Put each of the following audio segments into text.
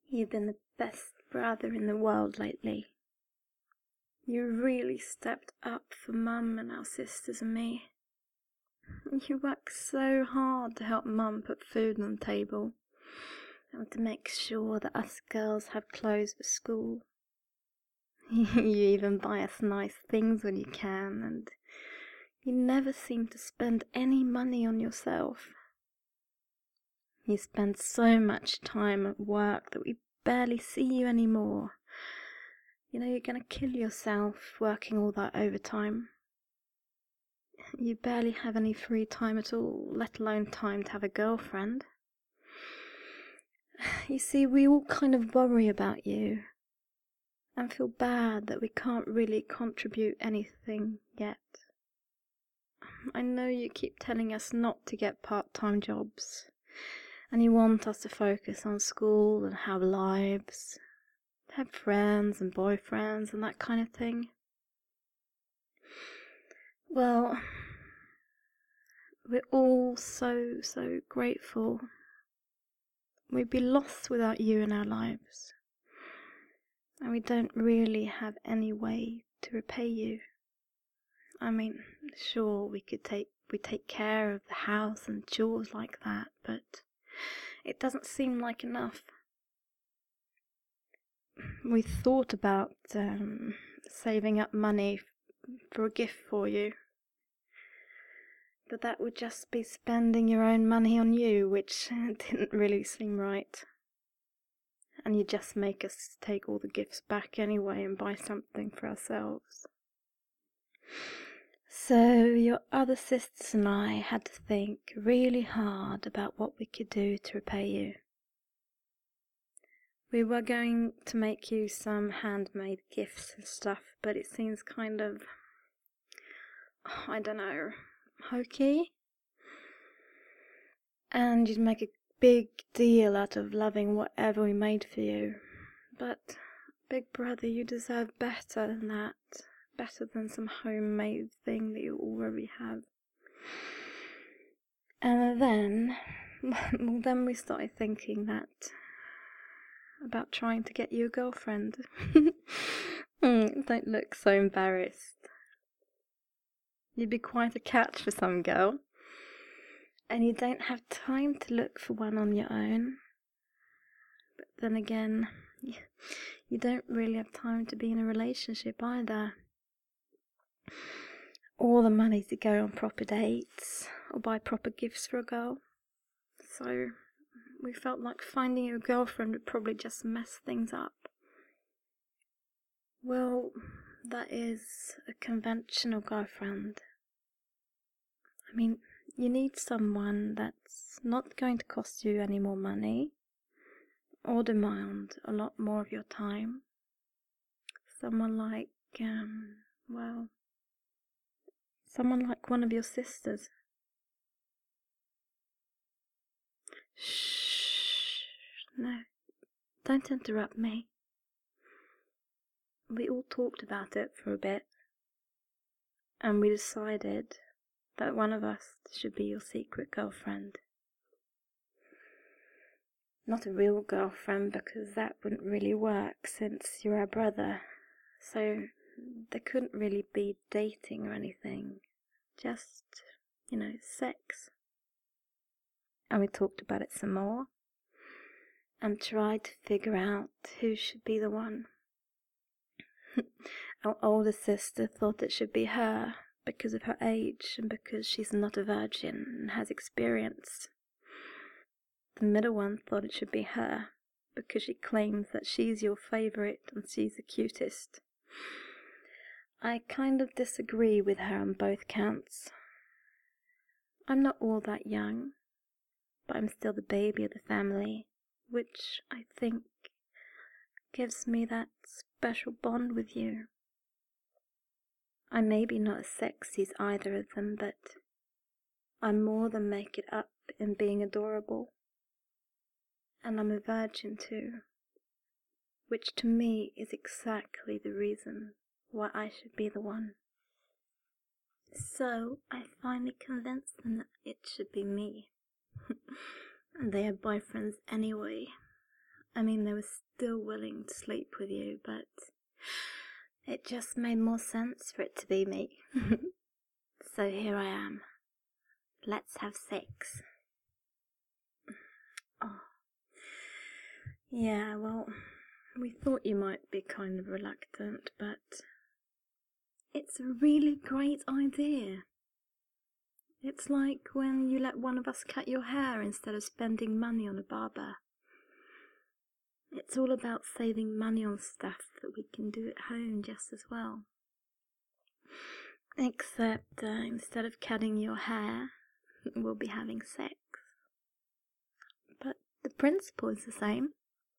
You've been the best brother in the world lately. You really stepped up for Mum and our sisters and me. You work so hard to help Mum put food on the table and to make sure that us girls have clothes for school. You even buy us nice things when you can, and you never seem to spend any money on yourself. You spend so much time at work that we barely see you anymore. You know you're going to kill yourself working all that overtime. You barely have any free time at all, let alone time to have a girlfriend. You see, we all kind of worry about you and feel bad that we can't really contribute anything yet. I know you keep telling us not to get part-time jobs, and you want us to focus on school and have lives, have friends and boyfriends and that kind of thing. Well, we're all so grateful. We'd be lost without you in our lives, and we don't really have any way to repay you. I mean, sure, we take care of the house and chores like that, but it doesn't seem like enough. We thought about saving up money for a gift for you, but that would just be spending your own money on you, which didn't really seem right. And you'd just make us take all the gifts back anyway and buy something for ourselves. So your other sisters and I had to think really hard about what we could do to repay you. We were going to make you some handmade gifts and stuff, but it seems kind of, I don't know, hokey. And you'd make a big deal out of loving whatever we made for you. But, big brother, you deserve better than that. Better than some homemade thing that you already have. And then we started thinking about trying to get you a girlfriend. Don't look so embarrassed. You'd be quite a catch for some girl. And you don't have time to look for one on your own. But then again, you don't really have time to be in a relationship either. All the money to go on proper dates or buy proper gifts for a girl. So we felt like finding you a girlfriend would probably just mess things up. Well, that is a conventional girlfriend. I mean, you need someone that's not going to cost you any more money or demand a lot more of your time. Someone like, someone like one of your sisters. Shh, no, don't interrupt me. We all talked about it for a bit, and we decided that one of us should be your secret girlfriend. Not a real girlfriend, because that wouldn't really work since you're our brother, so there couldn't really be dating or anything, just, sex. And we talked about it some more, and tried to figure out who should be the one. Our older sister thought it should be her, because of her age, and because she's not a virgin and has experience. The middle one thought it should be her, because she claims that she's your favourite and she's the cutest. I kind of disagree with her on both counts. I'm not all that young, but I'm still the baby of the family, which I think gives me that special bond with you. I may be not as sexy as either of them, but I more than make it up in being adorable. And I'm a virgin too, which to me is exactly the reason why I should be the one. So I finally convinced them that it should be me. And they have boyfriends anyway, I mean, they were still willing to sleep with you, but it just made more sense for it to be me. So here I am. Let's have sex. Oh. Yeah, well, we thought you might be kind of reluctant, but it's a really great idea. It's like when you let one of us cut your hair instead of spending money on a barber. It's all about saving money on stuff that we can do at home just as well. Except instead of cutting your hair, we'll be having sex. But the principle is the same.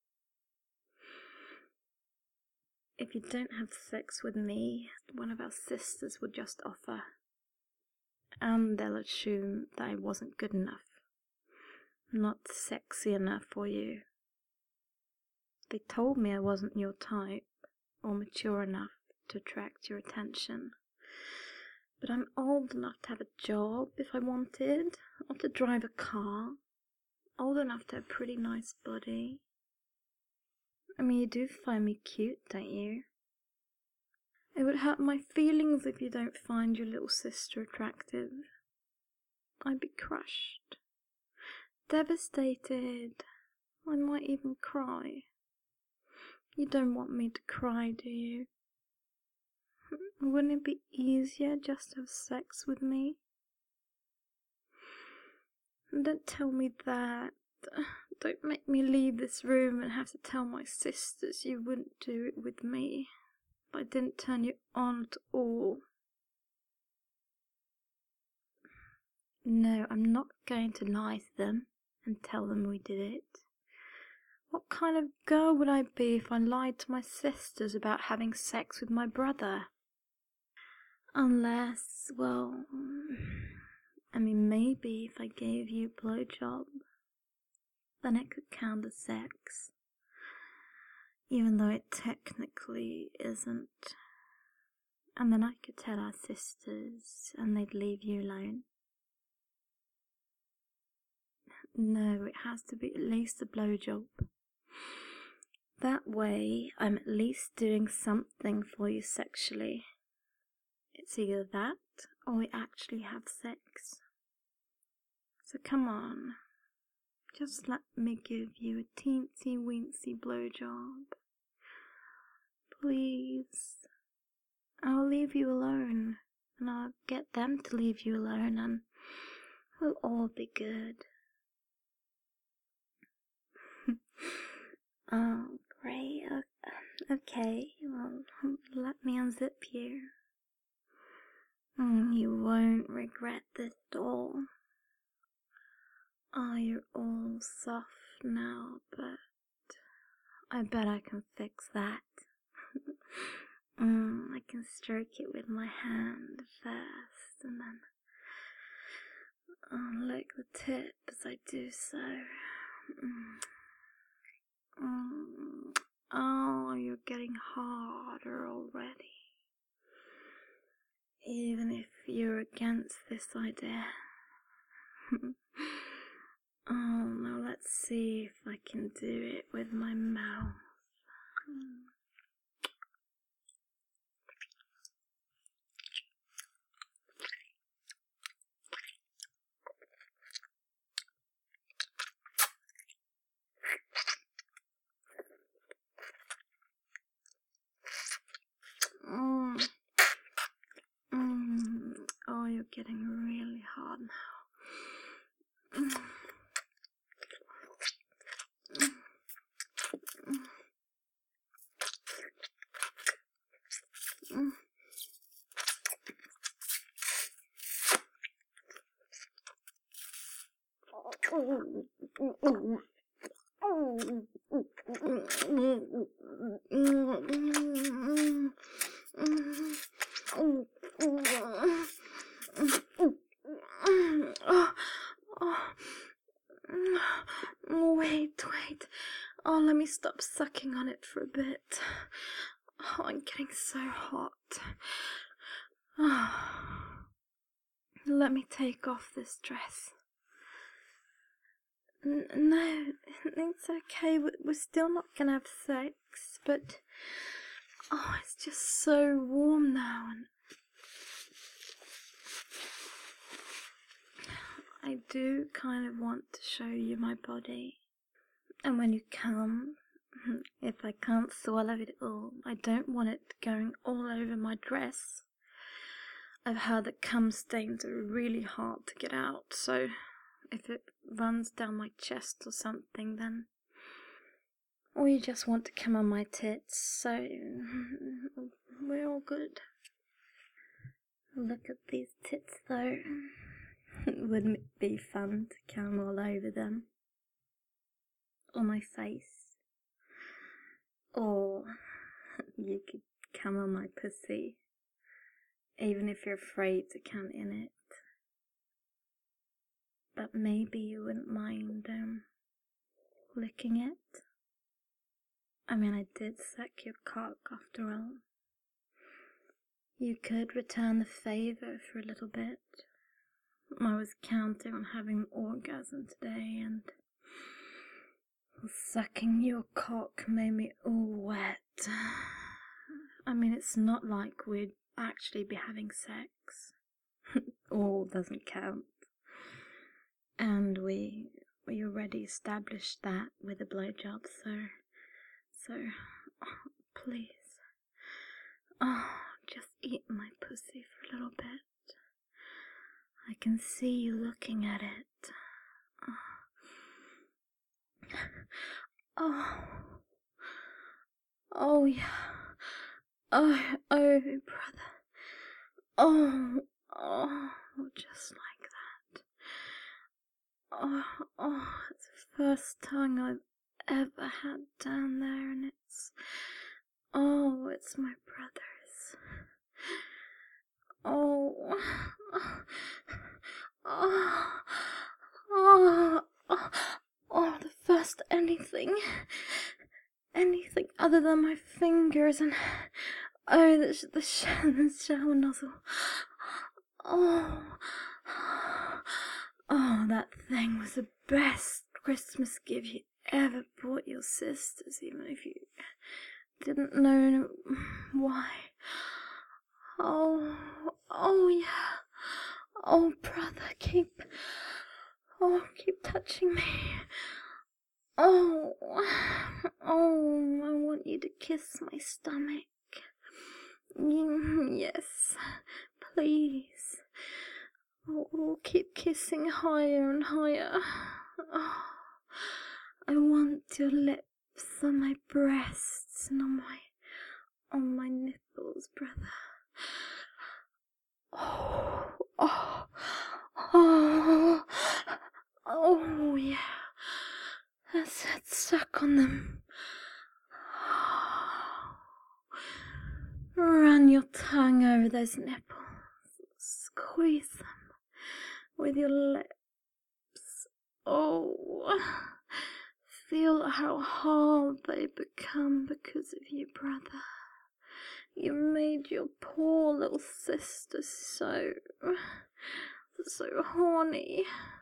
If you don't have sex with me, one of our sisters would just offer. And they'll assume that I wasn't good enough. Not sexy enough for you. They told me I wasn't your type, or mature enough to attract your attention. But I'm old enough to have a job if I wanted, or to drive a car. Old enough to have a pretty nice body. I mean, you do find me cute, don't you? It would hurt my feelings if you don't find your little sister attractive. I'd be crushed. Devastated. I might even cry. You don't want me to cry, do you? Wouldn't it be easier just to have sex with me? Don't tell me that. Don't make me leave this room and have to tell my sisters you wouldn't do it with me. I didn't turn you on at all. No, I'm not going to lie to them and tell them we did it. What kind of girl would I be if I lied to my sisters about having sex with my brother? Unless, well, I mean, maybe if I gave you a blowjob, then it could count as sex. Even though it technically isn't. And then I could tell our sisters and they'd leave you alone. No, it has to be at least a blowjob. That way, I'm at least doing something for you sexually. It's either that, or we actually have sex. So come on, just let me give you a teensy-weensy blowjob. Please. I'll leave you alone, and I'll get them to leave you alone, and we'll all be good. Oh, great. Okay, well, let me unzip you. You won't regret this at all. Oh, you're all soft now, but I bet I can fix that. I can stroke it with my hand first, and then lick the tip as I do so. Oh, you're getting harder already. Even if you're against this idea. Oh, now let's see if I can do it with my mouth. Oh, you're getting really hard now. Wait. Oh, let me stop sucking on it for a bit. Oh, I'm getting so hot. Oh. Let me take off this dress. No, it's okay. We're still not gonna have sex, but oh, it's just so warm now, and I do kind of want to show you my body. And when you come, if I can't swallow it all, I don't want it going all over my dress. I've heard that cum stains are really hard to get out, so if it runs down my chest or something, then... Or you just want to come on my tits, so we're all good. Look at these tits, though. Wouldn't it be fun to come all over them? Or my face? Or you could come on my pussy, even if you're afraid to come in it. But maybe you wouldn't mind licking it. I mean, I did suck your cock after all. You could return the favour for a little bit. I was counting on having an orgasm today, and sucking your cock made me all wet. I mean, it's not like we'd actually be having sex. All doesn't count. And we already established that with a blowjob, so, oh, please. Oh, just eat my pussy for a little bit. I can see you looking at it. Oh. Oh, yeah. Oh, brother. Oh, just like that. Oh, it's the first tongue I've ever had down there, and it's my brother's. Oh, the first anything other than my fingers, and the shower nozzle. Oh, that thing was the best Christmas gift you ever bought your sisters, even if you didn't know why. Oh yeah. Oh, brother, keep touching me. Oh, I want you to kiss my stomach. Yes, please. Oh, keep kissing higher and higher. Oh, I want your lips on my breasts and on my nipples, brother. Oh, yeah. That's it, suck on them. Run your tongue over those nipples. Squeeze them with your lips. Oh, feel how hard they become because of you, brother. You made your poor little sister so horny.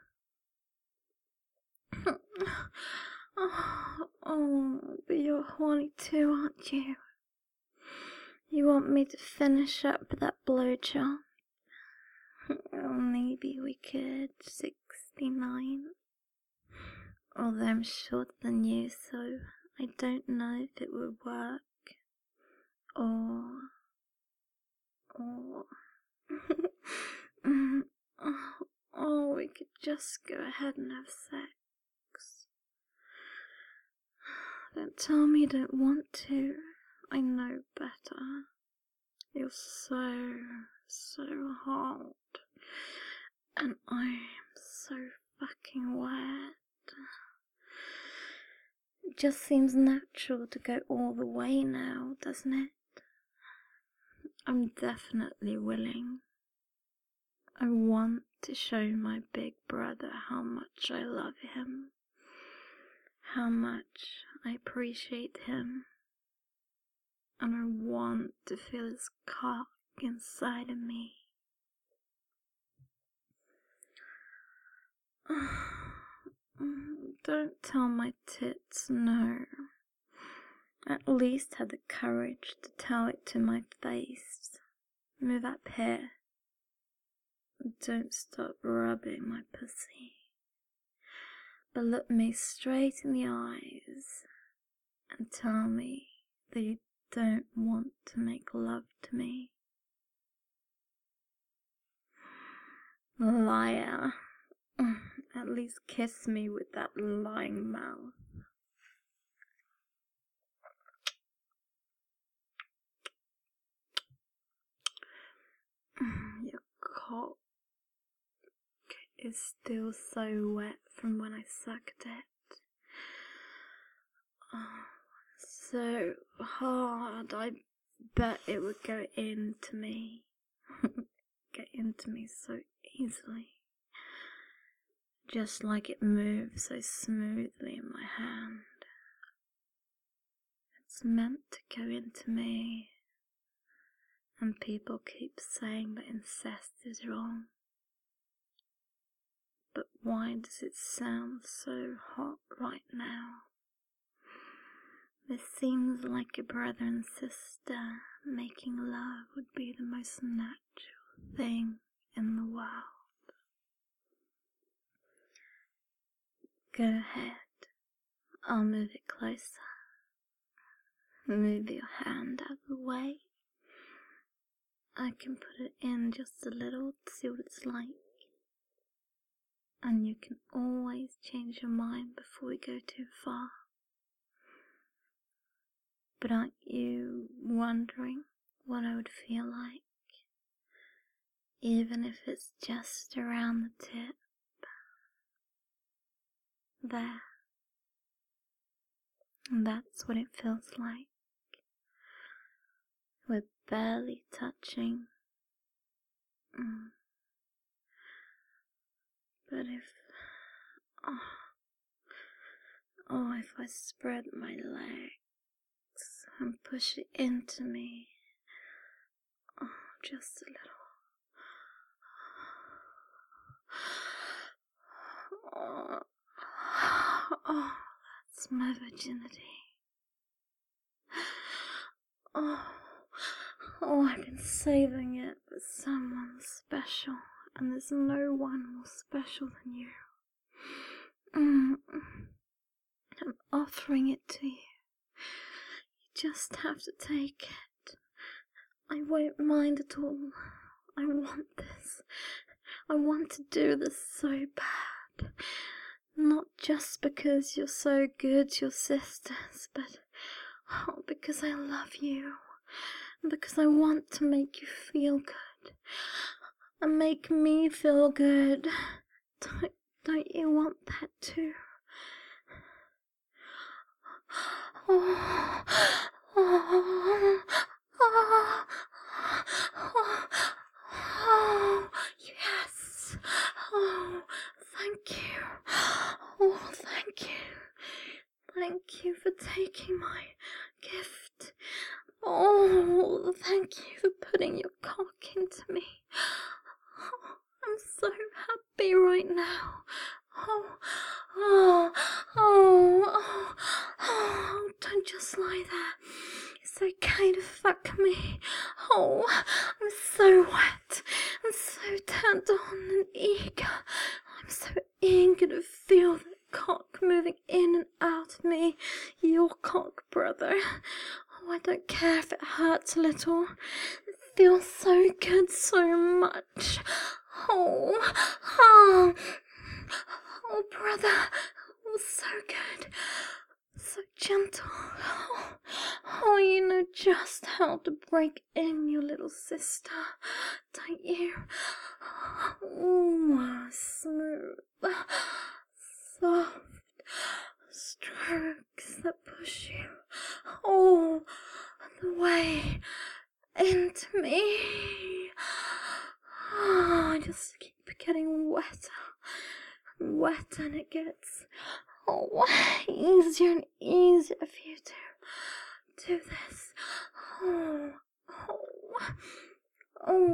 Oh, but you're horny too, aren't you? You want me to finish up that blowjob? Well, maybe we could. 69. Although I'm shorter than you, so I don't know if it would work. Or we could just go ahead and have sex. Don't tell me you don't want to. I know better. You're so hard. And I'm so fucking wet. It just seems natural to go all the way now, doesn't it? I'm definitely willing. I want to show my big brother how much I love him, how much I appreciate him, and I want to feel his cock inside of me. Don't tell my tits no. At least have the courage to tell it to my face. Move up here. Don't stop rubbing my pussy. But look me straight in the eyes and tell me that you don't want to make love to me. Liar. At least kiss me with that lying mouth. Your cock is still so wet from when I sucked it. Oh, so hard. I bet it would go into me. Get into me so easily. Just like it moves so smoothly in my hand. It's meant to go into me. And people keep saying that incest is wrong. But why does it sound so hot right now? This seems like a brother and sister making love would be the most natural thing in the world. Go ahead, I'll move it closer. Move your hand out of the way. I can put it in just a little to see what it's like. And you can always change your mind before we go too far. But aren't you wondering what I would feel like? Even if it's just around the tip. There. And that's what it feels like. We're barely touching. But if I spread my legs and push it into me, just a little. That's my virginity. I've been saving it for someone special, and there's no one more special than you. I'm offering it to you. You just have to take it. I won't mind at all. I want this. I want to do this so bad. Not just because you're so good to your sisters, but because I love you. Because I want to make you feel good. And make me feel good. Don't you want that too? Yes. Thank you. Thank you. Thank you for taking my gift. Thank you for putting your cock into me. I'm so happy right now. Don't just lie there. It's okay to fuck me. I'm so wet and so turned on and eager. I'm so eager to feel that cock moving in and out of me. Your cock, brother. I don't care if it hurts a little. It feels so good, so much. Brother. So good. So gentle. You know just how to break in your little sister, don't you? Smooth, soft strokes that push you all the way into me. I just keep getting wetter and wetter, and it gets easier and easier for you to do this.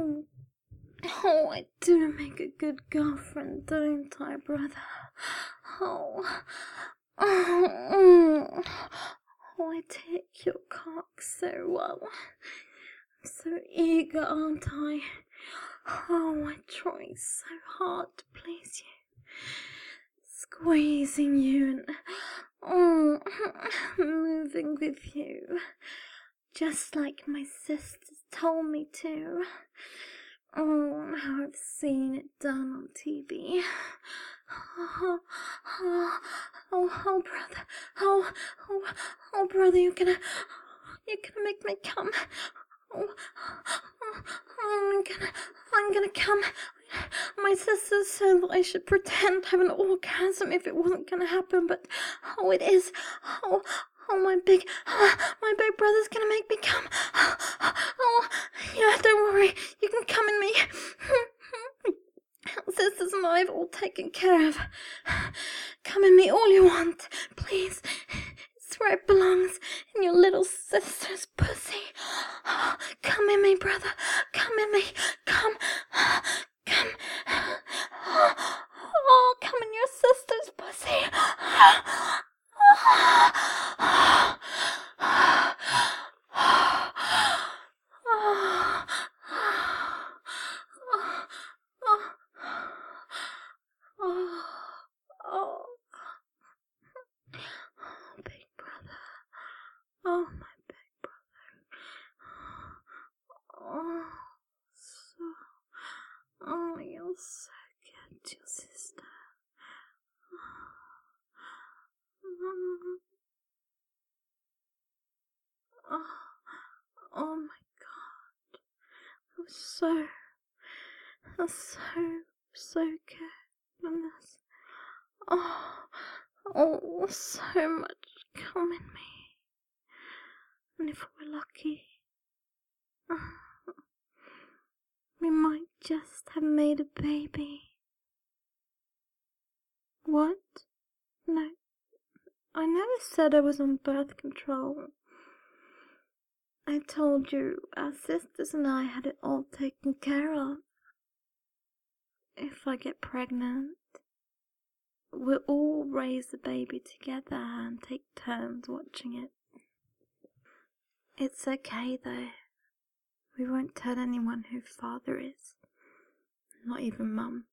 I do make a good girlfriend, don't I, brother? Oh, oh, I take your cock so well. I'm so eager, aren't I? Oh, I try so hard to please you. Squeezing you and moving with you. Just like my sisters told me to. Oh, how I've seen it done on TV. Oh, brother. Oh, brother, you're gonna make me come. I'm gonna come. My sisters said that I should pretend to have an orgasm if it wasn't gonna happen, but it is. My big brother's gonna make me come. Oh, yeah, don't worry, you can come in me. Sisters and I have all taken care of. Come in me all you want, please. It's where it belongs, in your little sister's pussy. Come in me, brother. Come in me. Come. Oh, come in your sister's pussy. Big brother. Oh, my big brother. You're so good to your sister. Oh my God. That's so good. And that's, so much come in me. And if we're lucky, we might just have made a baby. What? No, I never said I was on birth control. I told you our sisters and I had it all taken care of. If I get pregnant, we'll all raise the baby together and take turns watching it. It's okay though. We won't tell anyone who father is. Not even Mum.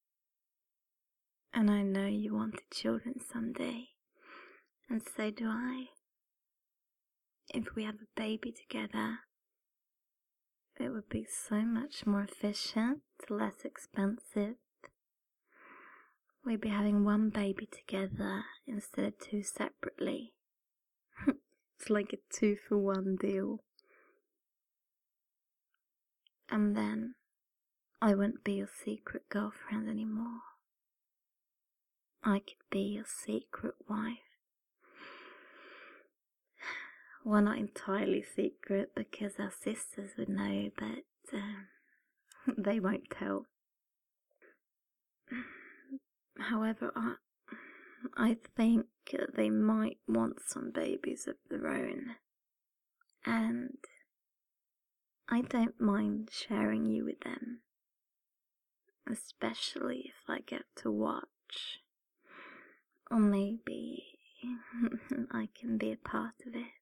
And I know you wanted children someday. And so do I. If we have a baby together, it would be so much more efficient, less expensive. We'd be having one baby together instead of two separately. It's like a 2-for-1 deal. And then I wouldn't be your secret girlfriend anymore. I could be your secret wife. Well, not entirely secret because our sisters would know, but they won't tell. However, I think they might want some babies of their own. And I don't mind sharing you with them. Especially if I get to watch. Or maybe I can be a part of it.